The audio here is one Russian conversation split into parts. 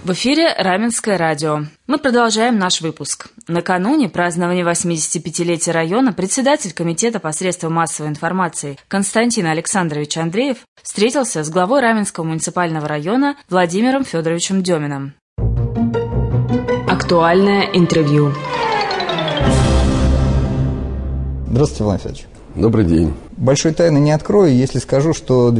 В эфире Раменское радио. Мы продолжаем наш выпуск. Накануне празднования 85-летия района председатель Комитета посредством массовой информации Константин Александрович Андреев встретился с главой Раменского муниципального района Владимиром Федоровичем Деминым. Актуальное интервью. Здравствуйте, Владимир Федорович. Добрый день. Большой тайны не открою, если скажу, что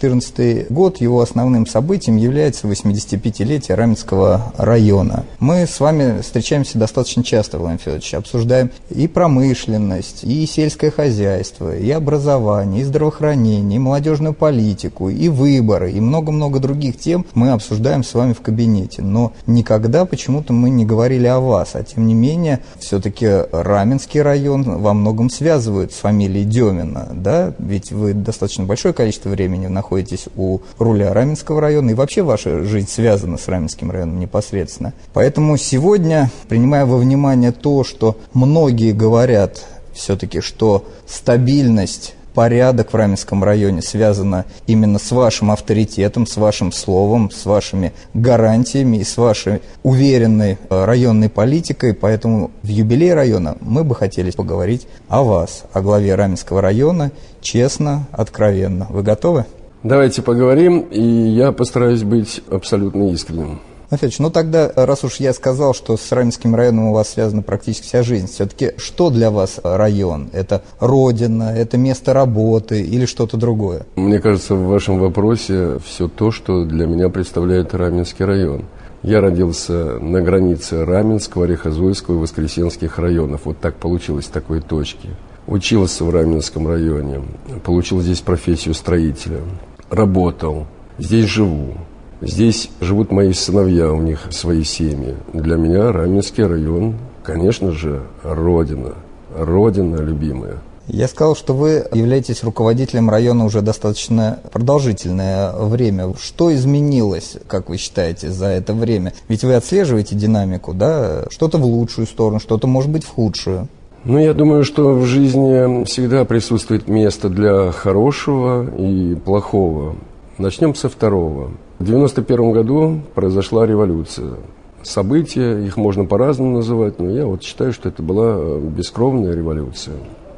2014 год, его основным событием является 85-летие Раменского района. Мы с вами встречаемся достаточно часто, Владимир Федорович, обсуждаем и промышленность, и сельское хозяйство, и образование, и здравоохранение, и молодежную политику, и выборы, и много-много других тем мы обсуждаем с вами в кабинете. Но никогда почему-то мы не говорили о вас, а тем не менее, все-таки Раменский район во многом связывают с фамилией Демина, да, ведь вы достаточно большое количество времени находитесь у руля Раменского района, и вообще ваша жизнь связана с Раменским районом непосредственно. Поэтому сегодня, принимая во внимание то, что многие говорят все-таки, что стабильность, порядок в Раменском районе связано именно с вашим авторитетом, с вашим словом, с вашими гарантиями и с вашей уверенной районной политикой. Поэтому в юбилей района мы бы хотели поговорить о вас, о главе Раменского района, честно, откровенно. Вы готовы? Давайте поговорим, и я постараюсь быть абсолютно искренним. Федорович, ну тогда, раз уж я сказал, что с Раменским районом у вас связана практически вся жизнь, все-таки что для вас район? Это родина, это место работы или что-то другое? Мне кажется, в вашем вопросе все то, что для меня представляет Раменский район. Я родился на границе Раменского, Орехозуйского и Воскресенских районов. Вот так получилось, в такой точке. Учился в Раменском районе, получил здесь профессию строителя, работал, здесь живу. Здесь живут мои сыновья, у них свои семьи. Для меня Раменский район, конечно же, родина. Родина любимая. Я сказал, что вы являетесь руководителем района уже достаточно продолжительное время. Что изменилось, как вы считаете, за это время? Ведь вы отслеживаете динамику, да? Что-то в лучшую сторону, что-то, может быть, в худшую. Ну, я думаю, что в жизни всегда присутствует место для хорошего и плохого. Начнем со второго. В 1991 году произошла революция. События, их можно по-разному называть, но я вот считаю, что это была бескровная революция.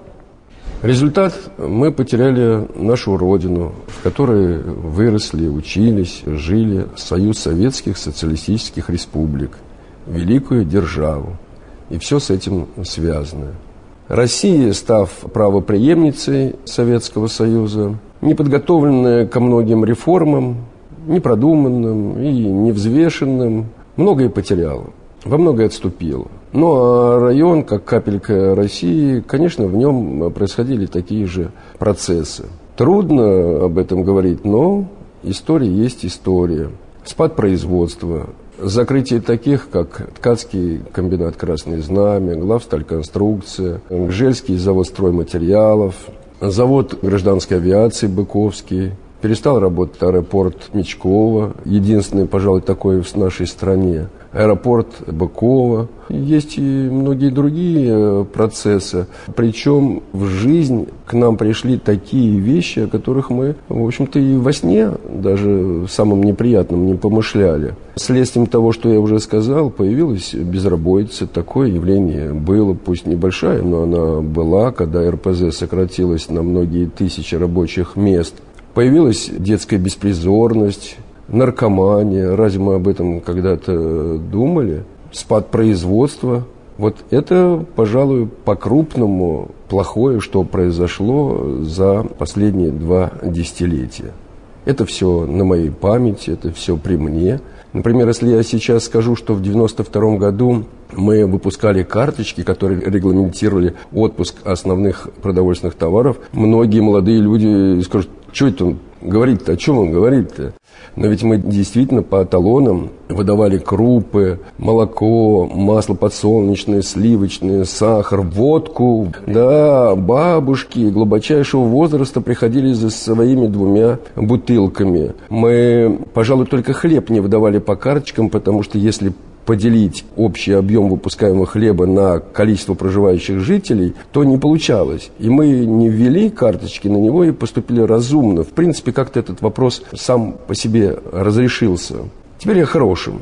Результат – мы потеряли нашу родину, в которой выросли, учились, жили, Союз Советских Социалистических Республик, великую державу. И все с этим связано. Россия, став правопреемницей Советского Союза, неподготовленная ко многим реформам, непродуманным и невзвешенным, многое потеряла, во многое отступила. Ну а район, как капелька России, конечно, в нем происходили такие же процессы. Трудно об этом говорить, но история есть история. Спад производства, закрытие таких, как Ткацкий комбинат «Красное знамя», Главстальконструкция, Гжельский завод стройматериалов, завод гражданской авиации «Быковский». Перестал работать аэропорт Мечково, единственный, пожалуй, такой в нашей стране. Аэропорт Быкова. Есть и многие другие процессы. Причем в жизнь к нам пришли такие вещи, о которых мы, в общем-то, и во сне, даже самым неприятным, не помышляли. Следствием того, что я уже сказал, появилась безработица. Такое явление было, пусть небольшая, но она была, когда РПЗ сократилась на многие тысячи рабочих мест. Появилась детская беспризорность, наркомания. Разве мы об этом когда-то думали? Спад производства. Вот это, пожалуй, по-крупному плохое, что произошло за последние 2 десятилетия. Это все на моей памяти, это все при мне. Например, если я сейчас скажу, что в 1992 году мы выпускали карточки, которые регламентировали отпуск основных продовольственных товаров, многие молодые люди скажут: что это он говорит-то, о чем он говорит-то? Но ведь мы действительно по талонам выдавали крупы, молоко, масло подсолнечное, сливочное, сахар, водку. Да, бабушки глубочайшего возраста приходили за своими 2 бутылками. Мы, пожалуй, только хлеб не выдавали по карточкам, потому что если поделить общий объем выпускаемого хлеба на количество проживающих жителей, то не получалось. И мы не ввели карточки на него и поступили разумно. В принципе, как-то этот вопрос сам по себе разрешился. Теперь о хорошем.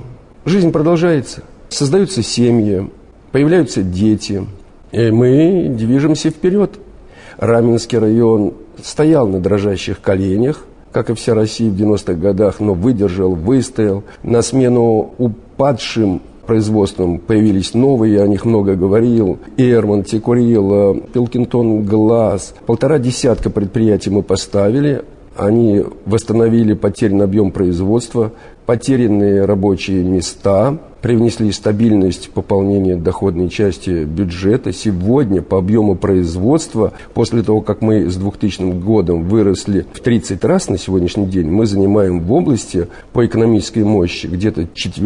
Жизнь продолжается, создаются семьи, появляются дети, и мы движемся вперед. Раменский район стоял на дрожащих коленях, как и вся Россия в 90-х годах, но выдержал, выстоял. На смену упадшим производством появились новые, я о них много говорил. Эрман, Текурила, Пилкингтон Глаз. 1,5 десятка предприятий мы поставили. Они восстановили потерянный объем производства, потерянные рабочие места, привнесли стабильность пополнения доходной части бюджета. Сегодня по объему производства, после того, как мы с 2000 годом выросли в 30 раз на сегодняшний день, мы занимаем в области по экономической мощи где-то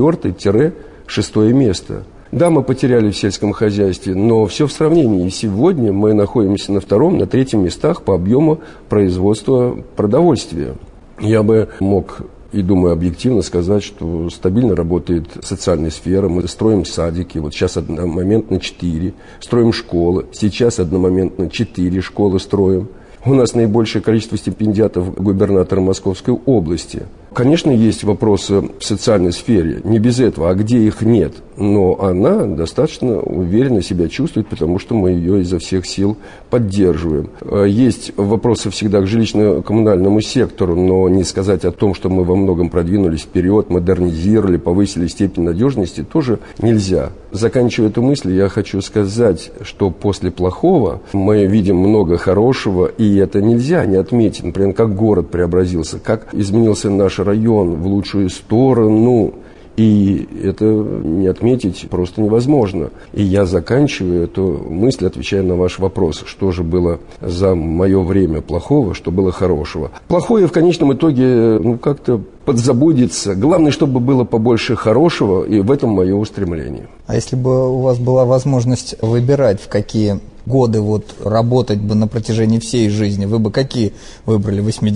4-6 место. Да, мы потеряли в сельском хозяйстве, но все в сравнении. И сегодня мы находимся на 2-м, на 3-м местах по объему производства продовольствия. Я бы мог и думаю объективно сказать, что стабильно работает социальная сфера. Мы строим садики, вот сейчас одномоментно 4, строим школы, сейчас одномоментно 4 школы строим. У нас наибольшее количество стипендиатов губернатора Московской области. Конечно, есть вопросы в социальной сфере, не без этого, а где их нет. Но она достаточно уверенно себя чувствует, потому что мы ее изо всех сил поддерживаем. Есть вопросы всегда к жилищно-коммунальному сектору, но не сказать о том, что мы во многом продвинулись вперед, модернизировали, повысили степень надежности, тоже нельзя. Заканчивая эту мысль, я хочу сказать, что после плохого мы видим много хорошего, и это нельзя не отметить. Например, как город преобразился, как изменился наш район в лучшую сторону. И это не отметить просто невозможно. И я заканчиваю эту мысль, отвечая на ваш вопрос, что же было за мое время плохого, что было хорошего. Плохое в конечном итоге как-то подзабудется. Главное, чтобы было побольше хорошего, и в этом мое устремление. А если бы у вас была возможность выбирать, в какие годы работать бы на протяжении всей жизни, вы бы какие выбрали?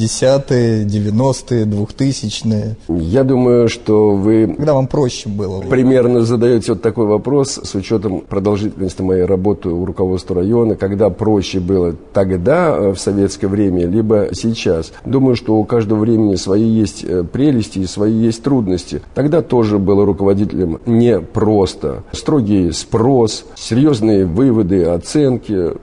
80-е, 90-е, 2000-е? Я думаю, что вы... Когда вам проще было? Примерно задаете вот такой вопрос с учетом продолжительности моей работы у руководства района, когда проще было тогда, в советское время, либо сейчас. Думаю, что у каждого времени свои есть прелести и свои есть трудности. Тогда тоже было руководителям непросто. Строгий спрос, серьезные выводы, оценки.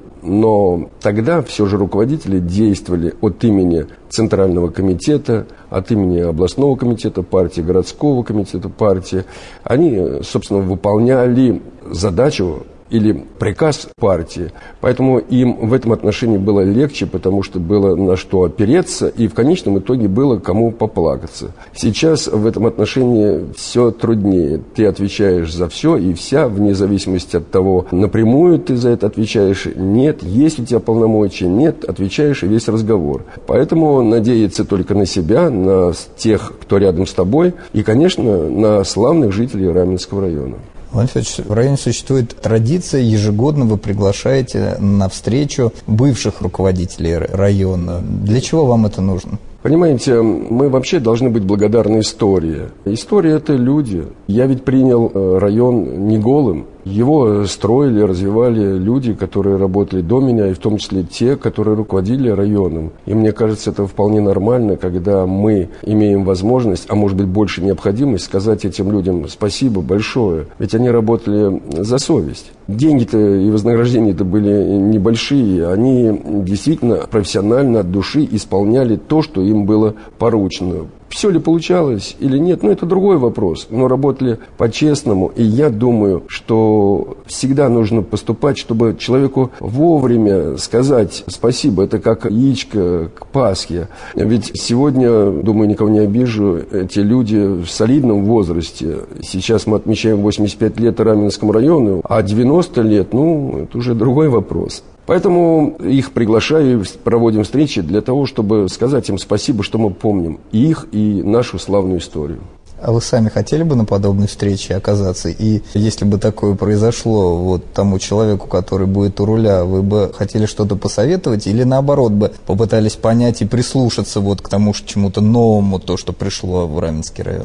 Но тогда все же руководители действовали от имени Центрального комитета, от имени областного комитета партии, городского комитета партии. Они, собственно, выполняли задачу или приказ партии. Поэтому им в этом отношении было легче, потому что было на что опереться, и в конечном итоге было кому поплакаться. Сейчас в этом отношении все труднее. Ты отвечаешь за все и вся, вне зависимости от того, напрямую ты за это отвечаешь, нет, есть у тебя полномочия, нет, отвечаешь и весь разговор. Поэтому надеяться только на себя, на тех, кто рядом с тобой, и, конечно, на славных жителей Раменского района. Владимир Федорович, в районе существует традиция, ежегодно вы приглашаете на встречу бывших руководителей района. Для чего вам это нужно? Понимаете, мы вообще должны быть благодарны истории. История – это люди. Я ведь принял район не голым. Его строили, развивали люди, которые работали до меня, и в том числе те, которые руководили районом. И мне кажется, это вполне нормально, когда мы имеем возможность, а может быть больше необходимость, сказать этим людям спасибо большое. Ведь они работали за совесть. Деньги-то и вознаграждения-то были небольшие. Они действительно профессионально от души исполняли то, что им было поручено. Все ли получалось или нет, это другой вопрос. Но работали по-честному. И я думаю, что всегда нужно поступать, чтобы человеку вовремя сказать спасибо. Это как яичко к Пасхе. Ведь сегодня, думаю, никого не обижу, эти люди в солидном возрасте. Сейчас мы отмечаем 85 лет Раменскому району, а 90 лет, это уже другой вопрос. Поэтому их приглашаю, проводим встречи для того, чтобы сказать им спасибо, что мы помним и их, и нашу славную историю. А вы сами хотели бы на подобной встрече оказаться? И если бы такое произошло тому человеку, который будет у руля, вы бы хотели что-то посоветовать или наоборот бы попытались понять и прислушаться к тому чему-то новому, то, что пришло в Раменский район?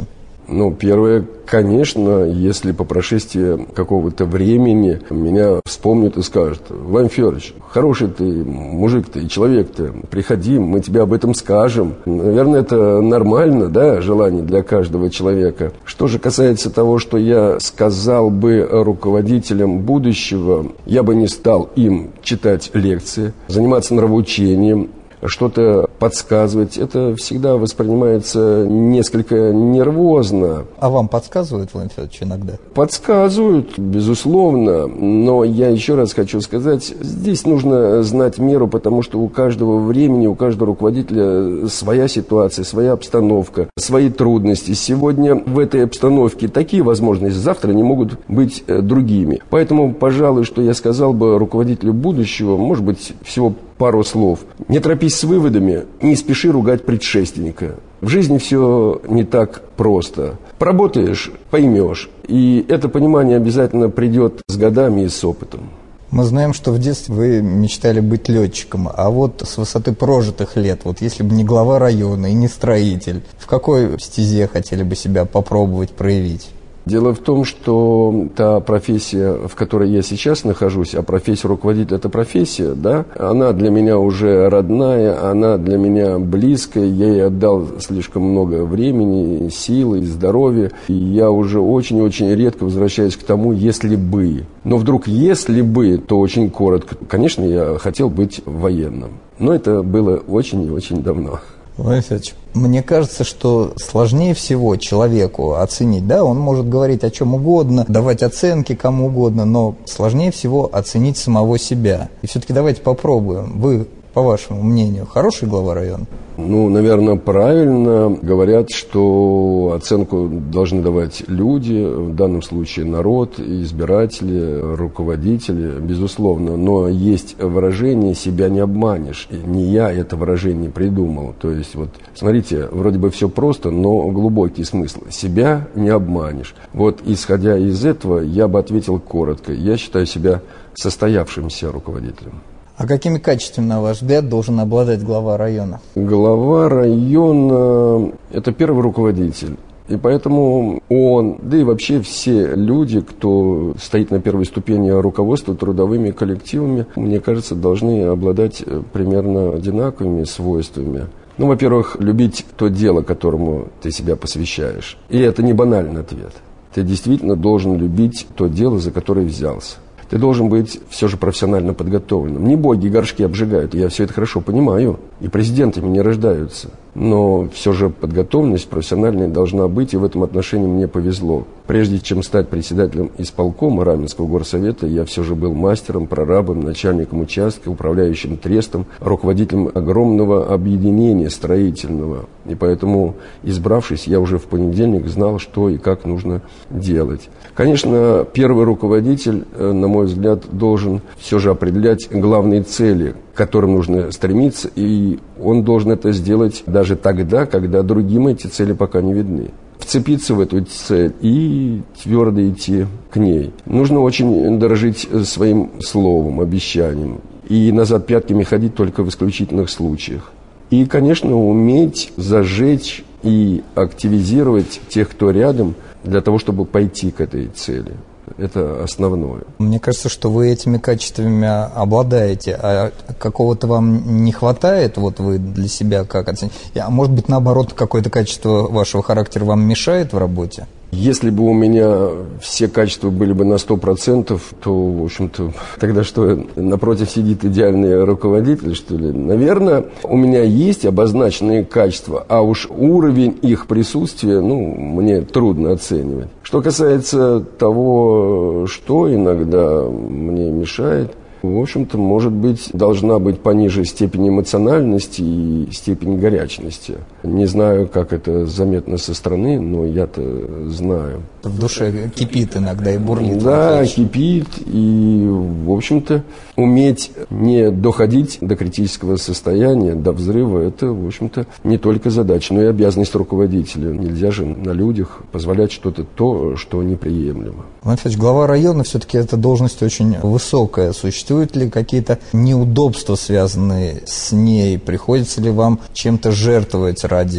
Ну, первое, конечно, если по прошествии какого-то времени меня вспомнят и скажут: Владимир Федорович, хороший ты мужик ты и человек ты, приходи, мы тебе об этом скажем. Наверное, это нормально, да, желание для каждого человека. Что же касается того, что я сказал бы руководителям будущего, я бы не стал им читать лекции, заниматься нравоучением, что-то подсказывать. Это всегда воспринимается несколько нервозно. А вам подсказывают, Владимир Федорович, иногда? Подсказывают, безусловно, но я еще раз хочу сказать, здесь нужно знать меру, потому что у каждого времени, у каждого руководителя своя ситуация, своя обстановка, свои трудности. Сегодня в этой обстановке такие возможности, завтра они могут быть другими. Поэтому, пожалуй, что я сказал бы руководителю будущего, может быть, всего пару слов. Не торопись с выводами, не спеши ругать предшественника. В жизни все не так просто. Поработаешь, поймешь. И это понимание обязательно придет с годами и с опытом. Мы знаем, что в детстве вы мечтали быть летчиком, а вот с высоты прожитых лет, вот если бы не глава района и не строитель, в какой стезе хотели бы себя попробовать проявить? Дело в том, что та профессия, в которой я сейчас нахожусь, а профессия руководителя – это профессия, да, она для меня уже родная, она для меня близкая, я ей отдал слишком много времени, силы, здоровья, и я уже очень-очень редко возвращаюсь к тому «если бы». Но вдруг «если бы», то очень коротко. Конечно, я хотел быть военным, но это было очень и очень давно. Владимир Федорович, мне кажется, что сложнее всего человеку оценить, да, он может говорить о чем угодно, давать оценки кому угодно, но сложнее всего оценить самого себя. И все-таки давайте попробуем. Вы, по вашему мнению, хороший глава района? Ну, наверное, правильно говорят, что оценку должны давать люди, в данном случае народ, избиратели, руководители, безусловно. Но есть выражение «себя не обманешь». И не я это выражение придумал. То есть, вот, смотрите, вроде бы все просто, но глубокий смысл. Себя не обманешь. Вот, исходя из этого, я бы ответил коротко. Я считаю себя состоявшимся руководителем. А какими качествами, на ваш взгляд, должен обладать глава района? Глава района – это первый руководитель. И поэтому он, да и вообще все люди, кто стоит на первой ступени руководства трудовыми коллективами, мне кажется, должны обладать примерно одинаковыми свойствами. Ну, во-первых, любить то дело, которому ты себя посвящаешь. И это не банальный ответ. Ты действительно должен любить то дело, за которое взялся. Ты должен быть все же профессионально подготовленным. Не боги горшки обжигают, я все это хорошо понимаю. И президентами не рождаются. Но все же подготовленность профессиональная должна быть, и в этом отношении мне повезло. Прежде чем стать председателем исполкома Раменского горсовета, я все же был мастером, прорабом, начальником участка, управляющим трестом, руководителем огромного объединения строительного. И поэтому, избравшись, я уже в понедельник знал, что и как нужно делать. Конечно, первый руководитель, на мой взгляд, должен все же определять главные цели, к которым нужно стремиться, и он должен это сделать даже тогда, когда другим эти цели пока не видны. Вцепиться в эту цель и твердо идти к ней. Нужно очень дорожить своим словом, обещанием, и назад пятками ходить только в исключительных случаях. И, конечно, уметь зажечь и активизировать тех, кто рядом, для того, чтобы пойти к этой цели. Это основное. Мне кажется, что вы этими качествами обладаете, а какого-то вам не хватает, вот вы для себя как оцените? А может быть, наоборот, какое-то качество вашего характера вам мешает в работе? Если бы у меня все качества были бы на 100%, то, в общем-то, тогда что, напротив сидит идеальный руководитель, что ли? Наверное, у меня есть обозначенные качества, а уж уровень их присутствия, мне трудно оценивать. Что касается того, что иногда мне мешает, в общем-то, может быть, должна быть пониже степень эмоциональности и степень горячности. Не знаю, как это заметно со стороны, но я-то знаю. В душе кипит иногда и бурлит. Да, кипит, и, в общем-то, уметь не доходить до критического состояния, до взрыва, это, в общем-то, не только задача, но и обязанность руководителя. Нельзя же на людях позволять что-то то, что неприемлемо. Владимир Федорович, глава района все-таки эта должность очень высокая. Существуют ли какие-то неудобства, связанные с ней? Приходится ли вам чем-то жертвовать ради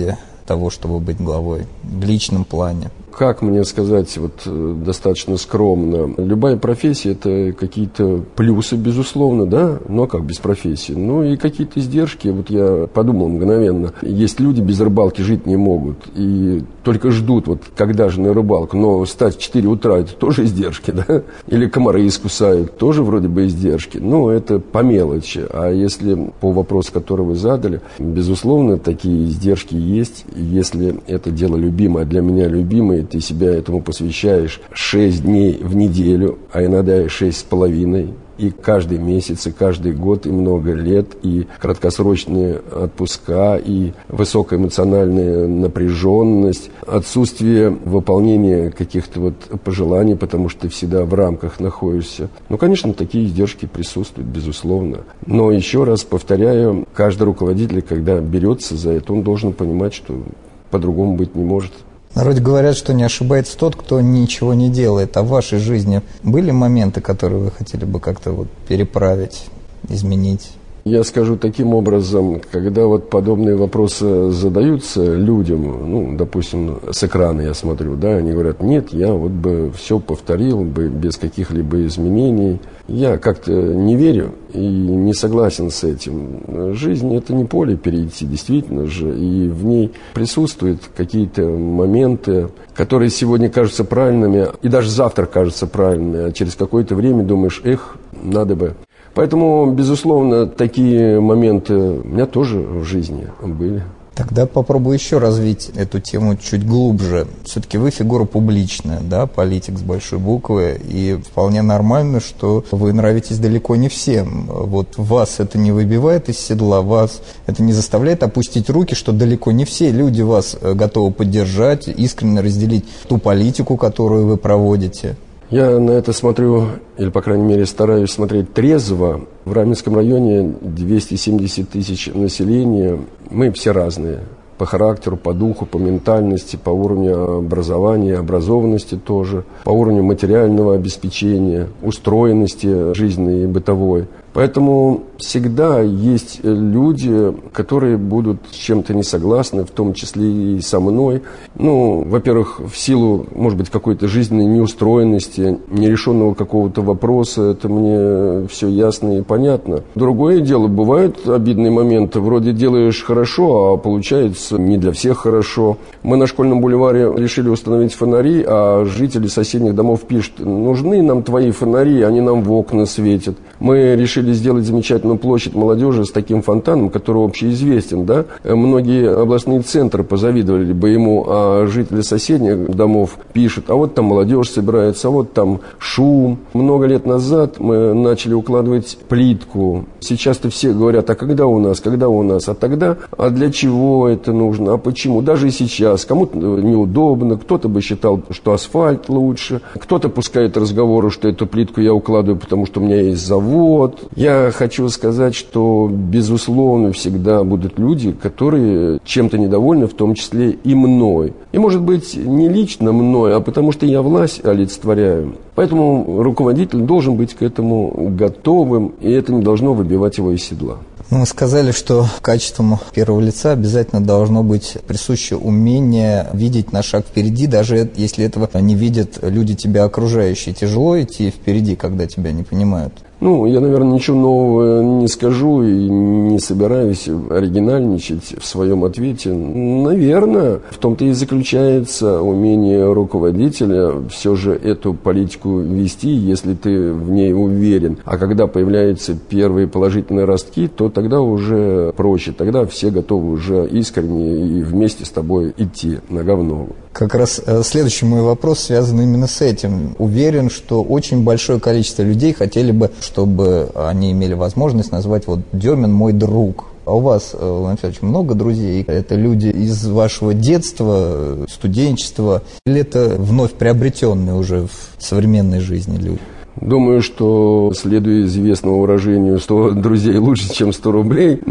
того, чтобы быть главой в личном плане? Как мне сказать, достаточно скромно, любая профессия – это какие-то плюсы, безусловно, да, но как без профессии? Ну и какие-то издержки, я подумал мгновенно, есть люди без рыбалки жить не могут, и только ждут, когда же на рыбалку, но встать в 4 утра – это тоже издержки, да, или комары искусают, тоже вроде бы издержки, это по мелочи, а если по вопросу, который вы задали, безусловно, такие издержки есть, если это дело любимое, а для меня любимое, ты себя этому посвящаешь 6 дней в неделю, а иногда и 6,5, и каждый месяц, и каждый год, и много лет, и краткосрочные отпуска, и высокая эмоциональная напряженность, отсутствие выполнения каких-то пожеланий, потому что ты всегда в рамках находишься. Конечно, такие издержки присутствуют, безусловно. Но еще раз повторяю, каждый руководитель, когда берется за это, он должен понимать, что по-другому быть не может. В народе говорят, что не ошибается тот, кто ничего не делает. А в вашей жизни были моменты, которые вы хотели бы как-то переправить, изменить? Я скажу таким образом, когда подобные вопросы задаются людям, допустим, с экрана я смотрю, да, они говорят, нет, я бы все повторил бы без каких-либо изменений. Я как-то не верю и не согласен с этим. Жизнь – это не поле перейти, действительно же, и в ней присутствуют какие-то моменты, которые сегодня кажутся правильными, и даже завтра кажутся правильными, а через какое-то время думаешь, надо бы. Поэтому, безусловно, такие моменты у меня тоже в жизни были. Тогда попробую еще развить эту тему чуть глубже. Все-таки вы фигура публичная, да, политик с большой буквы, и вполне нормально, что вы нравитесь далеко не всем. Вас это не выбивает из седла, вас это не заставляет опустить руки, что далеко не все люди вас готовы поддержать, искренне разделить ту политику, которую вы проводите. Я на это смотрю, или, по крайней мере, стараюсь смотреть трезво. В Раменском районе 270 тысяч населения. Мы все разные. По характеру, по духу, по ментальности, по уровню образования, образованности тоже, по уровню материального обеспечения, устроенности жизненной и бытовой. Поэтому всегда есть люди, которые будут с чем-то не согласны, в том числе и со мной. Во-первых, в силу, может быть, какой-то жизненной неустроенности, нерешенного какого-то вопроса, это мне все ясно и понятно. Другое дело, бывают обидные моменты, вроде делаешь хорошо, а получается не для всех хорошо. Мы на Школьном бульваре решили установить фонари, а жители соседних домов пишут, нужны нам твои фонари, они нам в окна светят. Мы решили сделать замечательную площадь молодежи с таким фонтаном, который общеизвестен, да. Многие областные центры позавидовали бы ему, а жители соседних домов пишут, а вот там молодежь собирается, а вот там шум. Много лет назад мы начали укладывать плитку. Сейчас-то все говорят, а когда у нас, а тогда, а для чего это нужно, а почему? Даже и сейчас кому-то неудобно, кто-то бы считал, что асфальт лучше, кто-то пускает разговоры, что эту плитку я укладываю, потому что у меня есть завод. Я хочу сказать, что, безусловно, всегда будут люди, которые чем-то недовольны, в том числе и мной. И, может быть, не лично мной, а потому что я власть олицетворяю. Поэтому руководитель должен быть к этому готовым, и это не должно выбивать его из седла. Вы сказали, что качеством первого лица обязательно должно быть присуще умение видеть на шаг впереди, даже если этого не видят люди тебя окружающие. Тяжело идти впереди, когда тебя не понимают? Я, наверное, ничего нового не скажу и не собираюсь оригинальничать в своем ответе. Наверное, в том-то и заключается умение руководителя все же эту политику вести, если ты в ней уверен. А когда появляются первые положительные ростки, то тогда уже проще. Тогда все готовы уже искренне и вместе с тобой идти нога в ногу. Как раз следующий мой вопрос связан именно с этим. Уверен, что очень большое количество людей хотели бы, чтобы они имели возможность назвать Демин мой друг. А у вас, Владимир Федорович, много друзей? Это люди из вашего детства, студенчества? Или это вновь приобретенные уже в современной жизни люди? Думаю, что, следуя известному выражению, 100 друзей лучше, чем 100 рублей,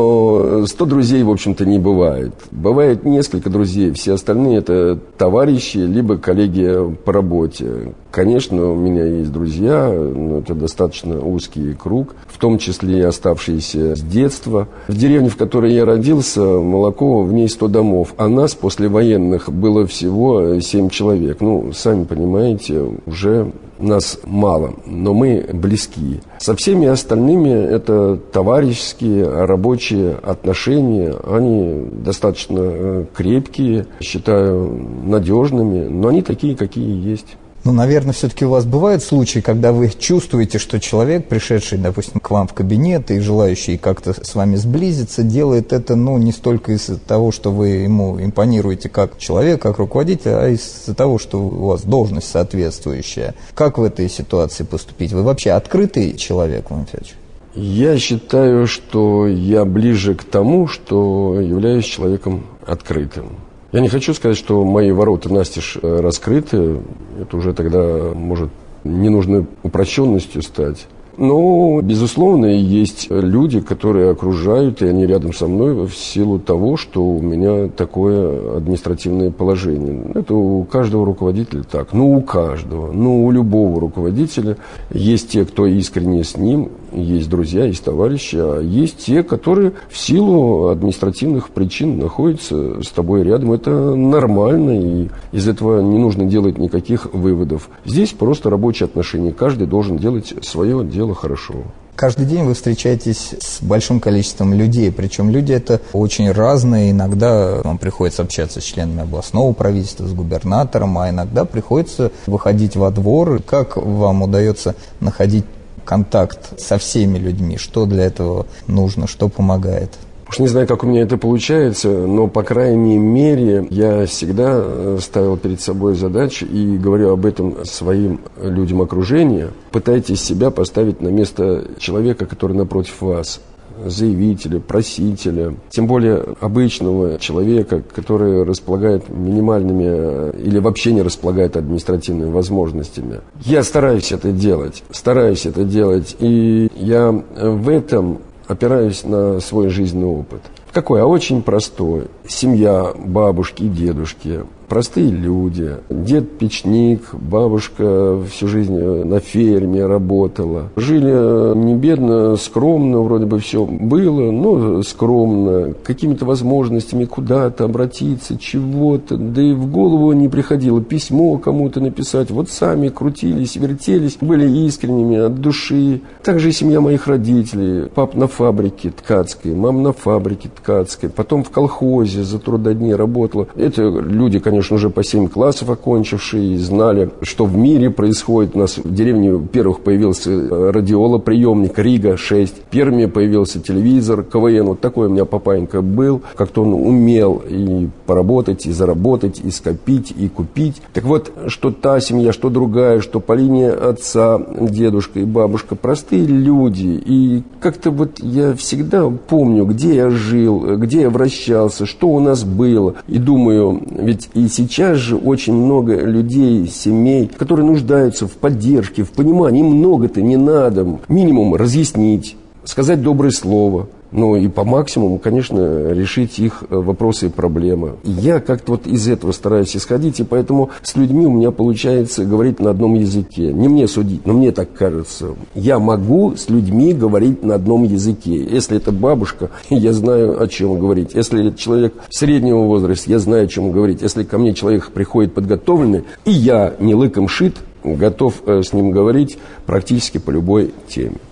но 100 друзей, в общем-то, не бывает. Бывает несколько друзей, все остальные – это товарищи, либо коллеги по работе. Конечно, у меня есть друзья, но это достаточно узкий круг, в том числе и оставшиеся с детства. В деревне, в которой я родился, Молоково, в ней 100 домов, а нас после военных было всего 7 человек. Сами понимаете, уже нас мало, но мы близки. Со всеми остальными это товарищеские, рабочие отношения. Они достаточно крепкие, считаю, надежными, но они такие, какие есть. Наверное, все-таки у вас бывают случаи, когда вы чувствуете, что человек, пришедший, допустим, к вам в кабинет и желающий как-то с вами сблизиться, делает это, не столько из-за того, что вы ему импонируете как человек, как руководитель, а из-за того, что у вас должность соответствующая. Как в этой ситуации поступить? Вы вообще открытый человек, Владимир Федорович? Я считаю, что я ближе к тому, что являюсь человеком открытым. Я не хочу сказать, что мои ворота настежь раскрыты. Это уже тогда может ненужной упрощенностью стать. Но, безусловно, есть люди, которые окружают, и они рядом со мной в силу того, что у меня такое административное положение. Это у каждого руководителя так. У каждого. У любого руководителя есть те, кто искренне с ним, есть друзья, есть товарищи, а есть те, которые в силу административных причин находятся с тобой рядом. Это нормально, и из этого не нужно делать никаких выводов. Здесь просто рабочие отношения. Каждый должен делать свое дело хорошо. Каждый день вы встречаетесь с большим количеством людей, причем люди это очень разные. Иногда вам приходится общаться с членами областного правительства, с губернатором, а иногда приходится выходить во двор. Как вам удается находить контакт со всеми людьми? Что для этого нужно, что помогает? Уж не знаю, как у меня это получается, но, по крайней мере, я всегда ставил перед собой задачу и говорю об этом своим людям окружения. Пытайтесь себя поставить на место человека, который напротив вас. Заявителя, просителя, тем более обычного человека, который располагает минимальными или вообще не располагает административными возможностями. Я стараюсь это делать, и я в этом опираюсь на свой жизненный опыт. Какой? Очень простой. Семья, бабушки и дедушки, простые люди. Дед печник, бабушка всю жизнь на ферме работала. Жили не бедно, скромно, вроде бы все было, но скромно, какими-то возможностями куда-то обратиться, чего-то. Да и в голову не приходило письмо кому-то написать. Вот сами крутились, вертелись, были искренними от души. Также и семья моих родителей. Пап на фабрике ткацкой, мама на фабрике ткацкой, потом в колхозе за трудодни работала. Это люди, конечно, уже по 7 классов окончившие, знали, что в мире происходит. У нас в деревне первых появился радиолоприемник Рига-6. В Перми появился телевизор КВН. Вот такой у меня папанька был. Как-то он умел и поработать, и заработать, и скопить, и купить. Так вот, что та семья, что другая, что по линии отца, дедушка и бабушка, простые люди. И как-то вот я всегда помню, где я жил, где я вращался, что у нас было. И думаю, ведь и сейчас же очень много людей, семей, которые нуждаются в поддержке, в понимании. Им много-то не надо. Минимум разъяснить, сказать доброе слово. И по максимуму, конечно, решить их вопросы и проблемы. Я как-то вот из этого стараюсь исходить, и поэтому с людьми у меня получается говорить на одном языке. Не мне судить, но мне так кажется. Я могу с людьми говорить на одном языке. Если это бабушка, я знаю, о чем говорить. Если это человек среднего возраста, я знаю, о чем говорить. Если ко мне человек приходит подготовленный, и я не лыком шит, готов с ним говорить практически по любой теме.